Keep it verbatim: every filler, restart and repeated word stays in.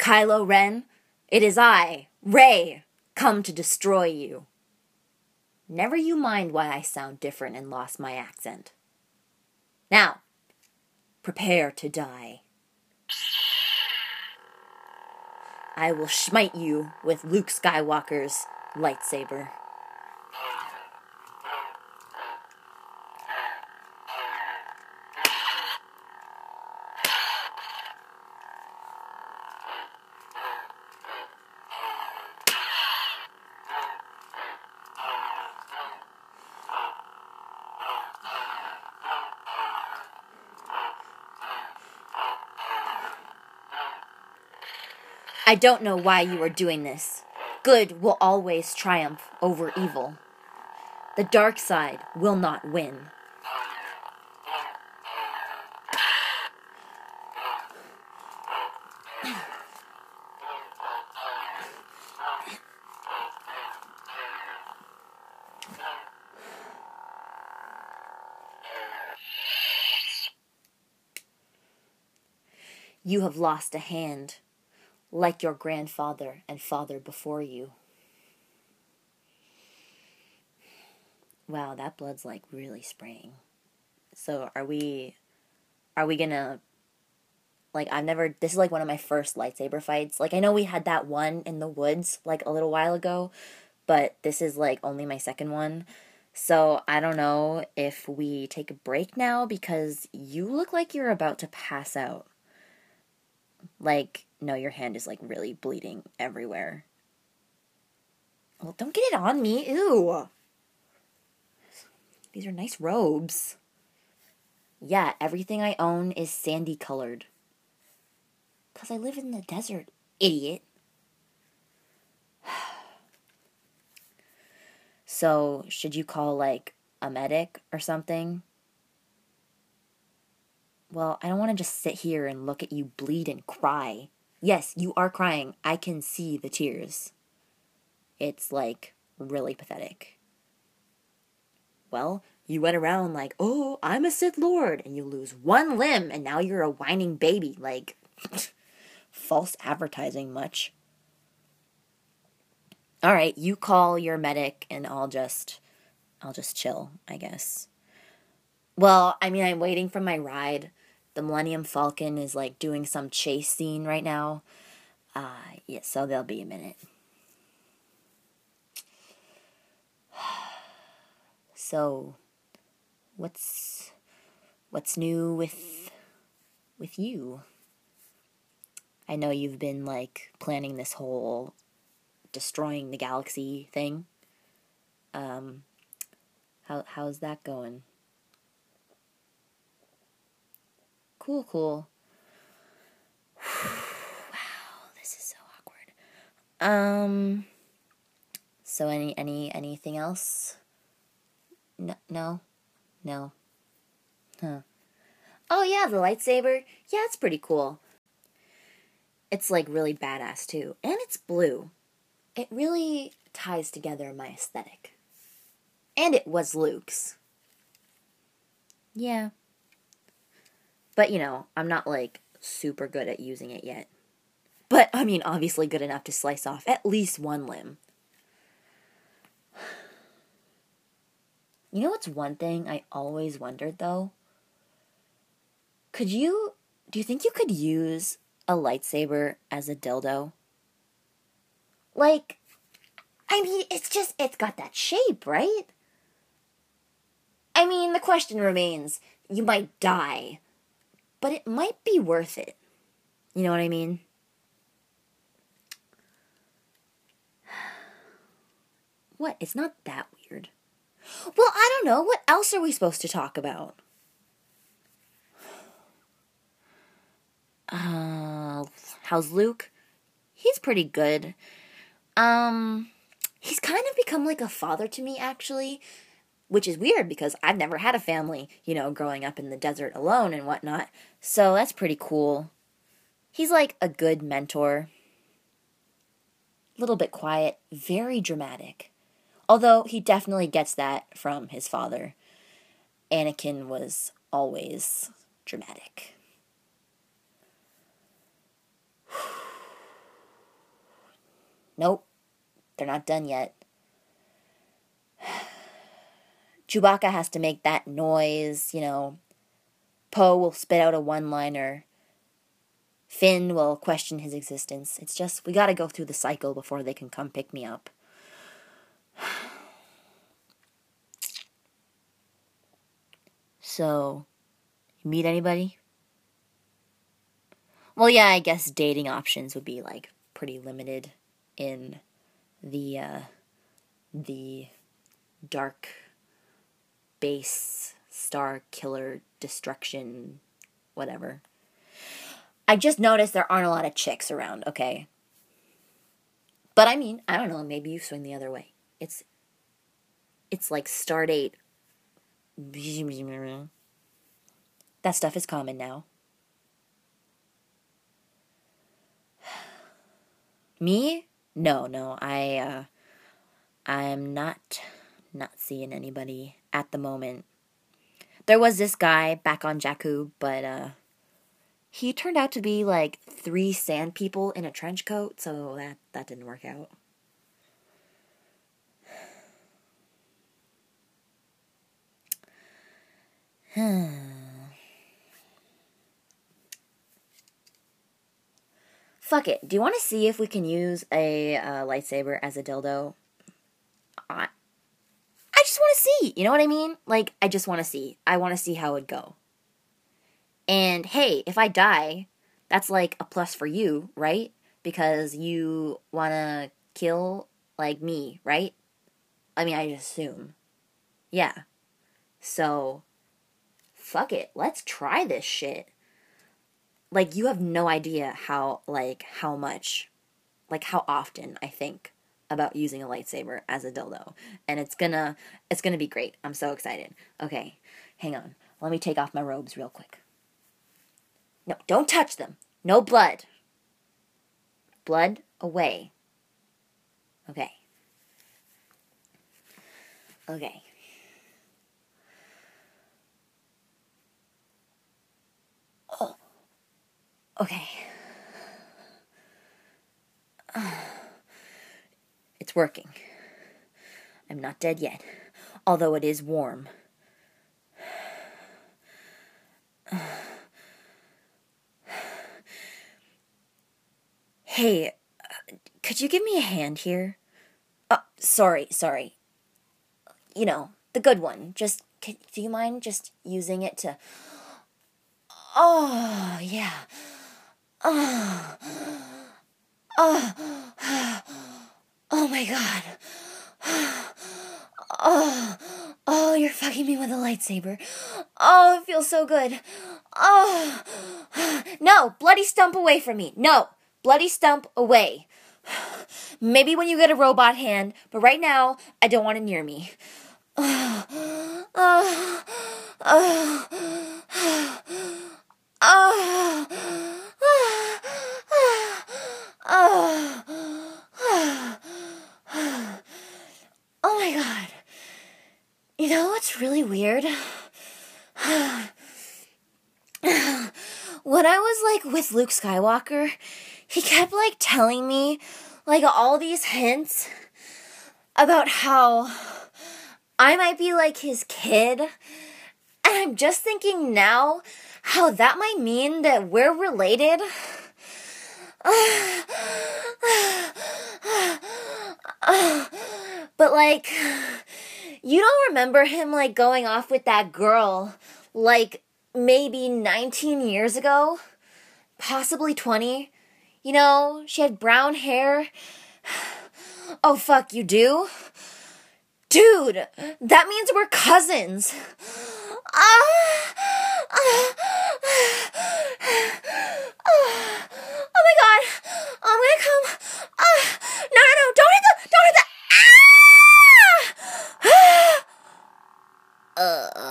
Kylo Ren, it is I, Rey, come to destroy you. Never you mind why I sound different and lost my accent. Now, prepare to die. I will smite you with Luke Skywalker's lightsaber. I don't know why you are doing this. Good will always triumph over evil. The dark side will not win. You have lost a hand, like your grandfather and father before you. Wow, that blood's like really spraying. So are we, are we gonna, like I've never, this is like one of my first lightsaber fights. Like I know we had that one in the woods like a little while ago, but this is like only my second one. So I don't know if we take a break now because you look like you're about to pass out. Like, no, your hand is like really bleeding everywhere. Well, don't get it on me. Ew. These are nice robes. Yeah, everything I own is sandy colored. Because I live in the desert, idiot. So, should you call like a medic or something? Well, I don't want to just sit here and look at you bleed and cry. Yes, you are crying. I can see the tears. It's, like, really pathetic. Well, you went around like, oh, I'm a Sith Lord, and you lose one limb, and now you're a whining baby. Like, false advertising much. All right, you call your medic, and I'll just, I'll just chill, I guess. Well, I mean, I'm waiting for my ride. The Millennium Falcon is, like, doing some chase scene right now. Uh, yeah, so there'll be a minute. So, what's, what's new with, with you? I know you've been, like, planning this whole destroying the galaxy thing. Um, how, how's that going? Cool, cool. Wow, this is so awkward. Um, so any, any, anything else? No, no, no. Huh. Oh yeah, the lightsaber. Yeah, it's pretty cool. It's like really badass too. And it's blue. It really ties together my aesthetic. And it was Luke's. Yeah. But, you know, I'm not, like, super good at using it yet. But, I mean, obviously good enough to slice off at least one limb. You know what's one thing I always wondered, though? Could you, do you think you could use a lightsaber as a dildo? Like, I mean, it's just, it's got that shape, right? I mean, the question remains, you might die, but it might be worth it. You know what I mean? What? It's not that weird. Well, I don't know. What else are we supposed to talk about? Uh, how's Luke? He's pretty good. Um, he's kind of become like a father to me, actually. Which is weird because I've never had a family, you know, growing up in the desert alone and whatnot. So that's pretty cool. He's like a good mentor. A little bit quiet, very dramatic. Although he definitely gets that from his father. Anakin was always dramatic. Nope, they're not done yet. Chewbacca has to make that noise, you know. Poe will spit out a one-liner. Finn will question his existence. It's just, we gotta go through the cycle before they can come pick me up. So, you meet anybody? Well, yeah, I guess dating options would be, like, pretty limited in the, uh, the dark base star killer destruction whatever. I just noticed there aren't a lot of chicks around, okay? But I mean, I don't know, maybe you swing the other way. It's it's like Stardate. That stuff is common now. Me? No, no, I uh I'm not not seeing anybody at the moment. There was this guy back on Jakku, but uh he turned out to be like three sand people in a trench coat, so that, that didn't work out. Fuck it. Do you want to see if we can use a uh, lightsaber as a dildo? I, I just want to see. You know what I mean? Like, I just want to see. I want to see how it'd go. And hey, if I die, that's like a plus for you, right? Because you want to kill, like, me, right? I mean, I assume. Yeah. So, fuck it. Let's try this shit. Like, you have no idea how, like, how much, like, how often I think about using a lightsaber as a dildo. And it's gonna, it's gonna be great. I'm so excited. Okay, hang on. Let me take off my robes real quick. No, don't touch them. No blood. Blood away. Okay. Okay. Oh. Okay. It's working. I'm not dead yet, although it is warm. Hey, uh, could you give me a hand here? Oh, sorry, sorry. You know, the good one. Just, can, do you mind just using it to... Oh, yeah. Oh, oh, oh my god. Oh, oh, you're fucking me with a lightsaber. Oh, it feels so good. Oh, no, bloody stump away from me. No, bloody stump away. Maybe when you get a robot hand, but right now, I don't want it near me. Oh, oh, oh, oh, oh, oh my god. You know what's really weird? When I was, like, with Luke Skywalker, he kept, like, telling me, like, all these hints about how I might be, like, his kid. And I'm just thinking now how that might mean that we're related. But, like, you don't remember him, like, going off with that girl, like, maybe nineteen years ago? Possibly twenty? You know, she had brown hair. Oh, fuck, you do? Dude, that means we're cousins. Ah, ah, ah, oh my god, I'm gonna come. Ah, no, no, no, don't hit the, don't hit the, ah! Uh.